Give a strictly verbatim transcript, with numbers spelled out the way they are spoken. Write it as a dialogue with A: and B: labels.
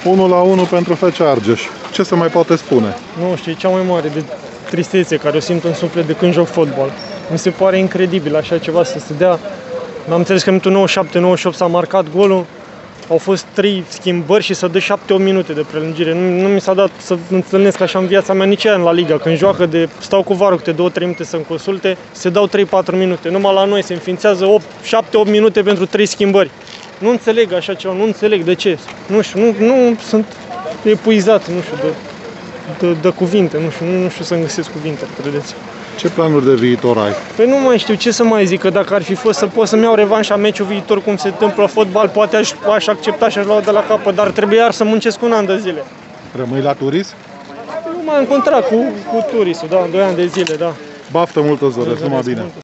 A: unu la unu pentru F C Argeș. Ce se mai poate spune?
B: Nu știu, e cea mai mare de tristețe care o simt în suflet de când joc fotbal. Mi se pare incredibil așa ceva să se dea. Am înțeles că în minutul nouăzeci și șapte nouăzeci și opt s-a marcat golul. Au fost trei schimbări și să dă șapte opt minute de prelungire. Nu, nu mi s-a dat să întâlnesc așa în viața mea nici aia în La Liga. Când joacă, de, stau cu varul câte două trei minute să-mi consulte, se dau trei patru minute. Numai la noi se înființează șapte opt minute pentru trei schimbări. Nu înțeleg așa ceva, nu înțeleg de ce. Nu știu, nu, nu sunt epuizat, nu știu, de, de, de cuvinte, nu știu, nu, nu știu să-mi găsesc cuvinte, credeți.
A: Ce planuri de viitor ai?
B: Păi nu mai știu ce să mai zic, că dacă ar fi fost să pot să-mi iau revanșa meciul viitor, cum se întâmplă fotbal, poate aș, aș accepta și aș lua de la capăt, dar trebuie iar să muncesc un an de zile.
A: Rămâi la turism?
B: Nu mai am contract cu, cu turistul, da, doi ani de zile, da.
A: Baftă multă, Zore, numai bine!